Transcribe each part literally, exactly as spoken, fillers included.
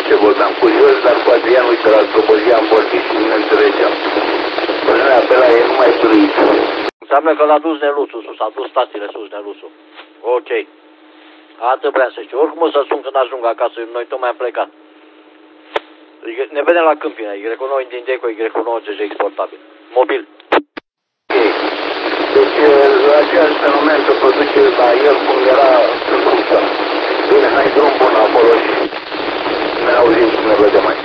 ce vorbeam cu Ios, dar cu Adrian, uite, la Slobozia am vorbit și nu ne înțelegeam. Părerea pe ăla e numai bruit. Înseamnă că l-a dus Neluțu sus, a dus stațiile sus Neluțu. Ok. Atât vreau să știu. Oricum o să sun când ajung acasă, noi tocmai am plecat. Ne vedem la Câmpina, Y nouă din Deco, Y nouăzeci exportabil. Mobil. Deci, același fenomen se produce la el cum era în Rusia. Bine, hai drum bun acolo și ne auzim și ne vedem mai.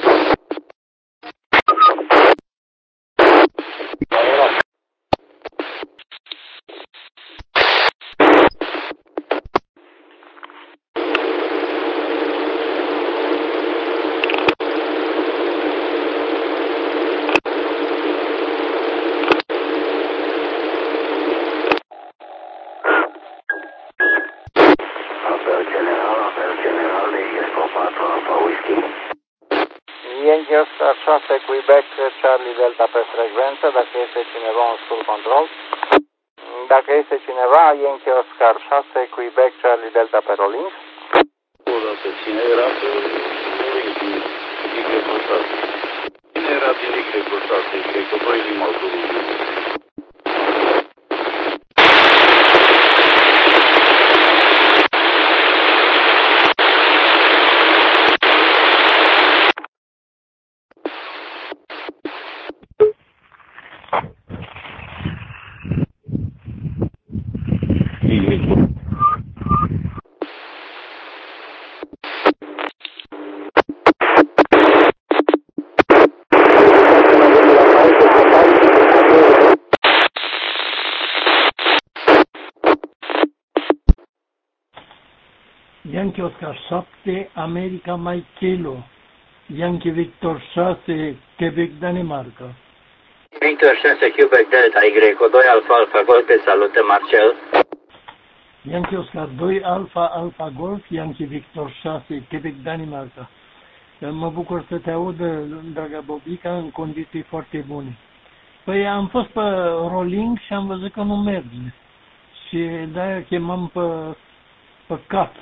Yankee Oscar șase, Quebec, Charlie Delta pe frecvență, dacă este cineva în full control. Dacă este cineva, Yankee Oscar șase, Quebec, Charlie Delta pe rolling. O, dacă cine era pe Y șase. Cine era din Y șase? Cred că doi din autobuz. Yankee Oscar șapte, America Mike Kilo, Yankee Victor șase, Quebec, Danemarca. Victor șase, Quebec Delta, Y doi, Alfa, Alfa, Golf, te salută, Marcel. Yankee Oscar doi, Alfa, Alfa, Golf, Yankee Victor șase, Quebec, Danemarca. Mă bucur să te aud, draga Bobica, în condiții foarte bune. Păi am fost pe rolling și am văzut că nu merge. Și de-aia chemam pe, pe cap.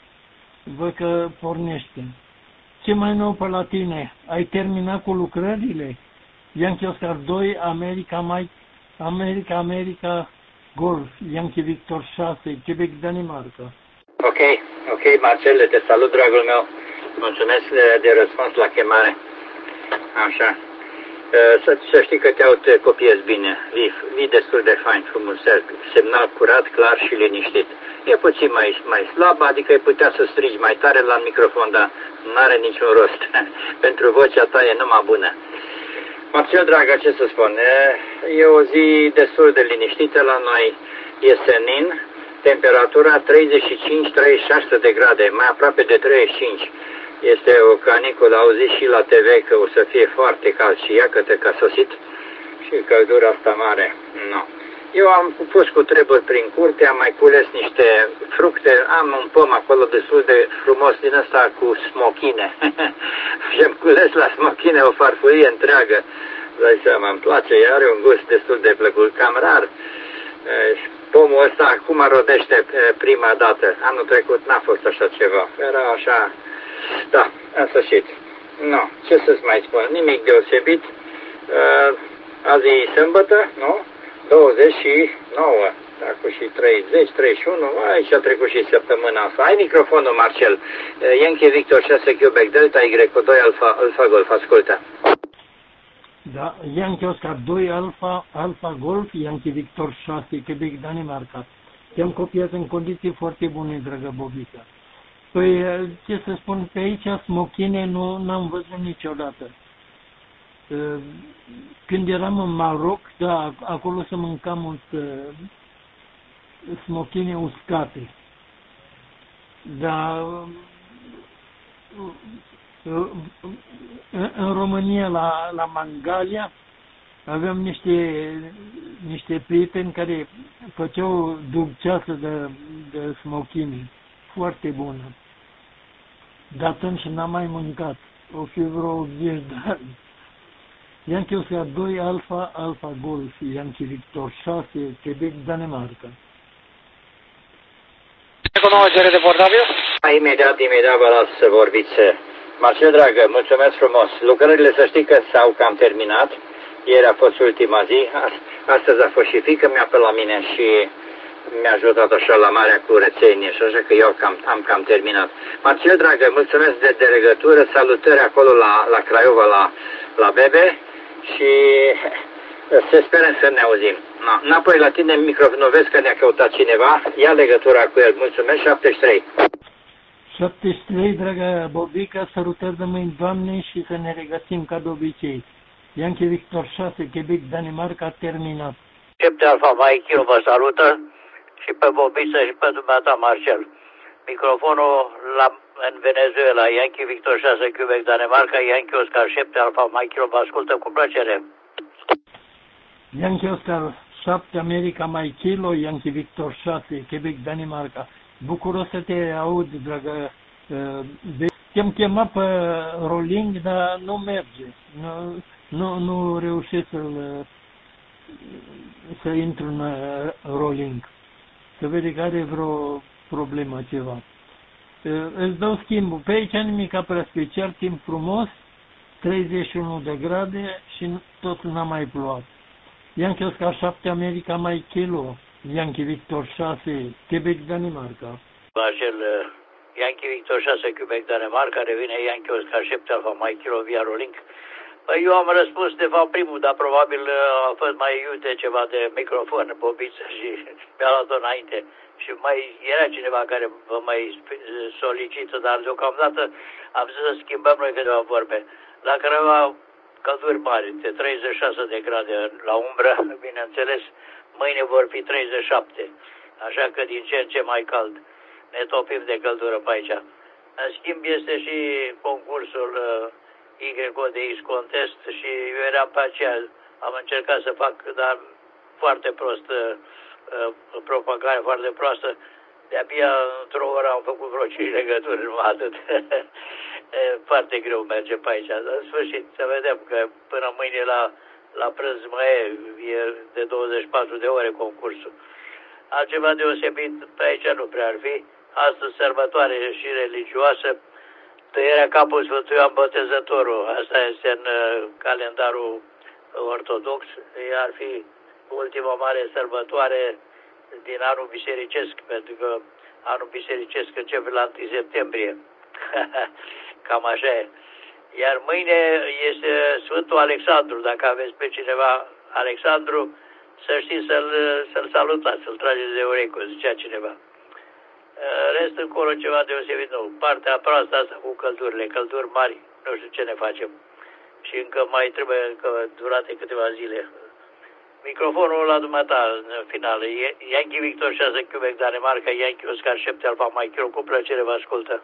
Văd că pornește. Ce mai nou pe la tine? Ai terminat cu lucrările? Yankee Oscar doi, America Mike, America, America, Golf, Yankee Victor șase, Quebec, Danemarca. Ok, ok, Marcel, te salut, dragul meu. Mulțumesc de, de răspuns la chemare. Așa. Să, să știi că te aud, copiez bine. Vii, vii destul de fain, frumos, semnal curat, clar și liniștit. E puțin mai, mai slab, adică ai putea să strigi mai tare la microfon, dar nu are niciun rost. Pentru vocea ta e numai bună. Marcel, dragă, ce să spun, e o zi destul de liniștită la noi. E senin, temperatura treizeci și cinci treizeci și șase de grade, mai aproape de treizeci și cinci. Este o caniculă, auzi și la T V că o să fie foarte cald și iată că a sosit și căldura asta mare. No. Eu am pus cu treburi prin curte, am mai cules niște fructe, am un pom acolo destul de frumos din ăsta cu smochine. Și am cules la smochine o farfurie întreagă. Dai seama, îmi place, are un gust destul de plăcut, cam rar. Pomul ăsta acum rodește prima dată. Anul trecut n-a fost așa ceva. Era așa, da, în sfârșit. No, ce să-ți mai spun, nimic deosebit. Azi e sâmbătă, nu? douăzeci și nouă, acum și treizeci, treizeci și unu, aici a trecut și săptămâna asta. Ai microfonul, Marcel. Yankee Victor șase, Quebec Delta, Y doi, Alfa, Alfa Golf, ascultă. Da, Yankee Oscar doi, Alfa, Alfa Golf, Yankee Victor șase, Quebec, Danemarca. Te-am copiat în condiții foarte bune, dragă Bobica. Păi, ce să spun, pe aici smochine nu n-am văzut niciodată. Când eram în Maroc, da, acolo se mânca mult smochine uscate. Dar în România, la, la Mangalia, aveam niște, niște prieteni care făceau dulceață de, de smochine, foarte bună. De atunci n-am mai mâncat, o fi vreo zece de ani. Yankee Oscar doi, Alfa, Alfa Golf, Yankee Victor șase, Quebec, Danemarca. Cu nouă cere de portabil? Imediat, imediat vă las să vorbiți Marcel, dragă, mulțumesc frumos. Lucrările, să știi că s-au cam terminat. Ieri a fost ultima zi. Astăzi a fost și fiică mea pe la mine și mi-a ajutat așa la marea curățenie și așa că eu cam, am cam terminat. Marcel, dragă, mulțumesc de, de legătură. Salutări acolo la, la Craiova, la, la Bebe și se sperăm să ne auzim. Na, înapoi la tine microfonul, vezi că ne-a căutat cineva. Ia legătura cu el. Mulțumesc, șaptezeci și trei. șaptezeci și trei, dragă Bobica, sărutări de mâini, Doamne, și să ne regăsim ca de obicei. Yankee Victor șase, Quebec, Danemarca, terminat. șapte Alfa Mike Kilo vă salută și pe Bobiță și pe dumneata Marcel. Microfonul la, în Venezuela, Yankee Victor șase, Quebec, Danemarca, Yankee Oscar șapte Alfa Mike Kilo vă ascultă cu plăcere. Yankee Oscar șapte, America, Mike Kilo, Yankee Victor șase, Quebec, Danemarca. Bucuros să te aud, dragă. Te-am chemat pe rolling, dar nu merge. Nu, nu, nu reușesc să-l, să intru în rolling. Se vede că are vreo problemă, ceva. Îți dau schimbul. Pe aici nimic prea special, timp frumos, treizeci și unu de grade și tot n-a mai plouat. Yankee Oscar șapte, America, Mike Kilo, Yankee Victor șase, Quebec, Danemarca. Marcel, Yankee Victor șase, Quebec, Danemarca, revine Yankee Oscar șapte, Alfa Mike Kilo via rolling. Păi eu am răspuns de fapt primul, dar probabil a fost mai iute ceva de microfon, Bobiță, și mi-a luat-o înainte. Și mai era cineva care vă mai solicită, dar deocamdată am zis să schimbăm noi câteva vorbe. La Craiova, călduri mari, de treizeci și șase de grade la umbră, bineînțeles, mâine vor fi treizeci și șapte, așa că din ce în ce mai cald. Ne topim de căldură pe aici. În schimb este și concursul uh, Y de X Contest și eu eram pe aceea, am încercat să fac, dar foarte prost, uh, uh, propagare foarte proastă. De-abia într-o oră am făcut vreo cinci legături, numai atât. Foarte greu merge pe aici. Dar în sfârșit, să vedem că până mâine la, la prânz mai e, e de douăzeci și patru de ore concursul. Altceva deosebit pe aici nu prea ar fi. Astăzi sărbătoare și religioasă, tăierea capului Sfântului Ioan Botezătorul. Asta este în uh, calendarul ortodox. Ar fi ultima mare sărbătoare din anul bisericesc, pentru că anul bisericesc începe la întâi septembrie. Cam așa e. Iar mâine este Sfântul Alexandru. Dacă aveți pe cineva Alexandru, să știți să-l, să-l salutați, să-l trageți de urechi, zicea cineva. Rest încolo ceva deosebit nou. Partea proastă asta cu căldurile, călduri mari, nu știu ce ne facem. Și încă mai trebuie încă durate câteva zile. Microfonul la dumneata în final. Yankee Victor șase, Quebec, Danemarca, Yankee Oscar șapte, Alfa Mike Kilo, cu plăcere vă ascultă.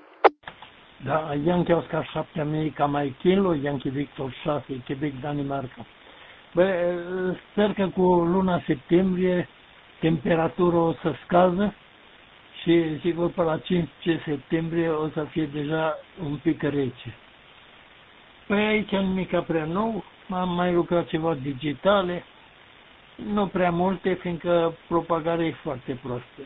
Da, Yankee Oscar șapte, America, Mike Kilo, Yankee Victor șase, Quebec, Danemarca. Bă, sper că cu luna septembrie temperatura o să scadă și sigur pe la cincisprezece septembrie o să fie deja un pic rece. Păi aici nimic prea nou, am mai lucrat ceva digitale, nu prea multe, fiindcă propagarea e foarte proastă.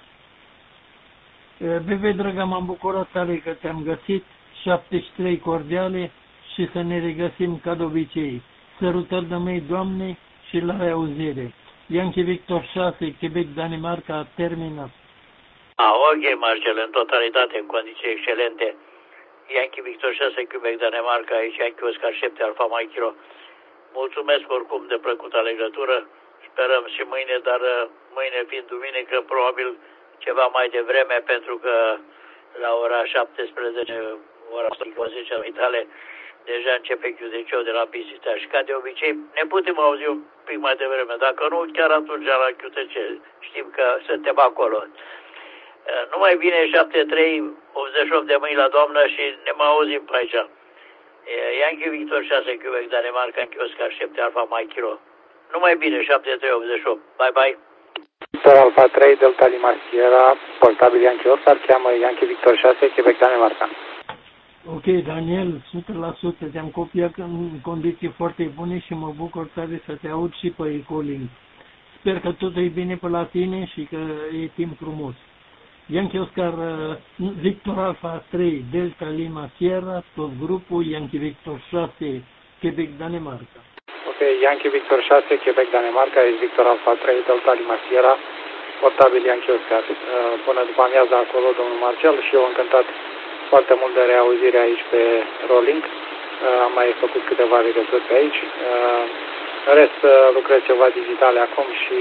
Bebe, dragă, m-am bucurat tare că te-am găsit, șaptezeci și trei cordiale și să ne regăsim ca de obicei. Sărutări de mei, Doamne, și la reauzire. Yankee Victor șase, Quebec, Danemarca, terminat. Ah, ok, Marcel, în totalitate, în condiții excelente. Yankee Victor șase, Quebec, Danemarca, aici Yankee Oscar șapte, Alfa Mike Kilo. Mulțumesc oricum de plăcută legătură. Sperăm și mâine, dar mâine fiind duminică, probabil ceva mai devreme, pentru că la ora șaptesprezece, ora douăzeci a vitale, deja începe Chiudeciu de la Bisita și ca de obicei ne putem auzi un pic mai devreme. Dacă nu, chiar atunci la Chiudece, știm că suntem acolo. Numai bine șapte trei optzeci și opt de mâini la doamnă și ne mai auzim pe aici. Yankee Victor șase, Quebec, Danemarca, Yankee Oscar șapte, Alfa Mike Kilo. Numai bine șapte trei optzeci și opt. Bye bye. Victor Alfa trei, Delta Lima Sierra, portabil Yankee Oscar, cheamă Yankee Victor șase, Quebec, Danemarca. Ok, Daniel, o sută la sută, te-am copiat în condiții foarte bune și mă bucur tare să te aud și pe Ecolink. Sper că totul e bine pe la tine și că e timp frumos. Yankee Oscar Victor Alpha trei Delta Lima Sierra, tot grupul Yankee Victor șase Quebec Danemarca. Ok, Yankee Victor șase Quebec Danemarca, ești Victor Alpha trei Delta Lima Sierra, portabil Yankee Oscar. Până după amiază acolo, domnul Marcel, și eu încântat foarte mult de reauzire aici pe Rolling. Am mai făcut câteva legături pe aici. În rest, lucrez ceva digitale acum și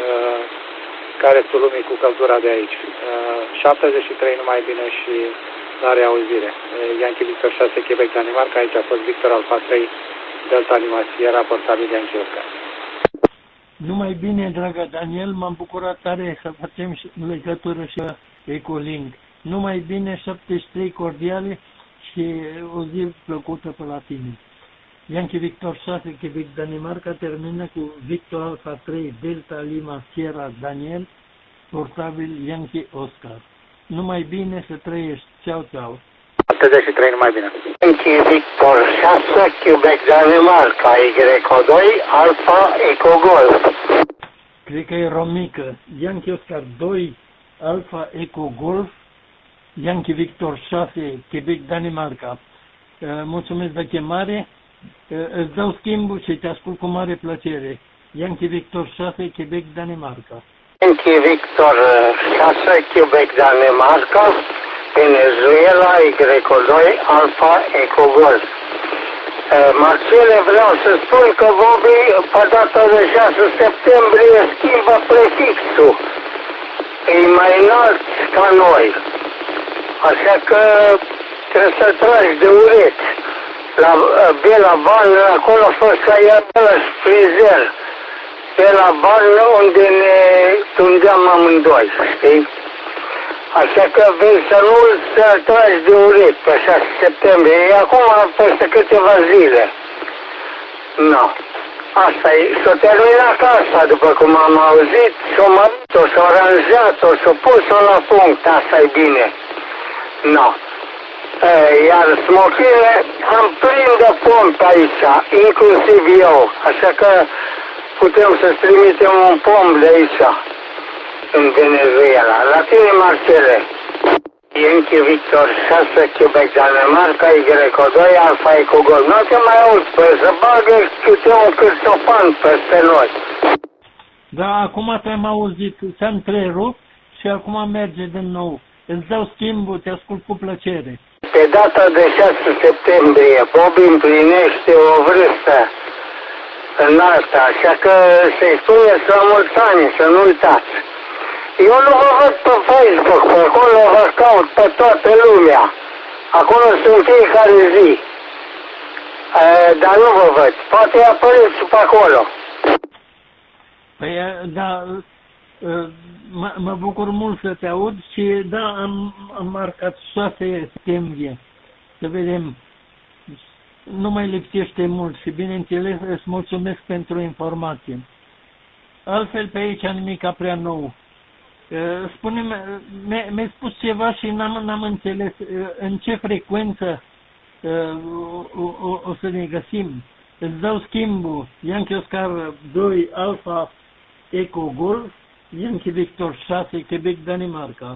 ca restul lumii cu căldura de aici. șaptezeci și trei numai bine și la reauzire. Yankee Victor șase Quebec Danemarca, aici a fost Victor Alpha trei Delta Lima Sierra, portabil Yankee Oscar. Numai bine, dragă Daniel, m-am bucurat tare să facem legătură și Ecolink. Numai bine, șaptezeci și trei cordiale și o zi plăcută pe la tine. Yankee Victor șase Quebec Danemarca termină cu Victor Alpha trei Delta Lima Sierra Daniel, portabil Yankee Oscar. Numai bine, să trăiești. Ceau, ceau. șaptezeci și trei, numai bine. Yankee Victor șase Quebec Danemarca, Y doi Alpha Eco Golf. Cred că e romică. Yankee Oscar doi Alpha Eco Golf, Yankee Victor șase Quebec Danemarca. Mulțumesc de chemare. Îți dau schimbul și te ascult cu mare plăcere. Yankee Victor șase Quebec Danemarca. Yankee Victor șase Quebec Danemarca, Venezuela, Y doi Alpha Eco Golf. Marcele, vreau să spun că Bobby, pe data de șase septembrie, schimbă prefixul. E mai înalt ca noi. Așa că trebuie să tragi de urechi. La Bela Barnă, acolo a fost ca ea ălași frizer. Bela Barnă, unde ne tundeam amândoi, știi? Așa că vei să nu-l să tragi de urechi pe șase septembrie. E acum peste câteva zile. Nu. Asta e. S-a terminat casa, după cum am auzit, s-a mărit-o, s-a aranjat-o, s-a pus-o la punct. Asta e bine. Nu. Iar smochile am plin de pompi aici, inclusiv eu. Așa că putem să-ți trimitem un pom de aici, în Venezuela. La tine, Marcele. Yankee Victor șase Quebec Danemarca, Y doi Alpha Eco Golf. Nu te mai auzi, păi să bagă câte un cârțopan peste noi. Da, acum te-am auzit, ți-am întrerupt și acum merge din nou. Îți dau schimbul, te ascult cu plăcere. Pe data de șase septembrie, Bobby împlinește o vârstă înaltă, așa că să-i spuneți la mulți ani, să nu uitați. Eu nu vă văd pe Facebook, pe acolo vă caut pe toată lumea. Acolo sunt fiecare zi. E, dar nu vă văd. Poate apăreți pe acolo. Păi, da, mă, mă bucur mult să te aud și da, am, am marcat șase septembrie. Să vedem. Nu mai lipsește mult și bineînțeles îți mulțumesc pentru informație. Altfel pe aici nimica prea nou. Spune-mi, mi-ai spus ceva și n-am, n-am înțeles în ce frecvență o, o, o să ne găsim. Îți dau schimbul Yankee Oscar doi Alpha Eco Golf, Yankee Victor șase Quebec Danemarca.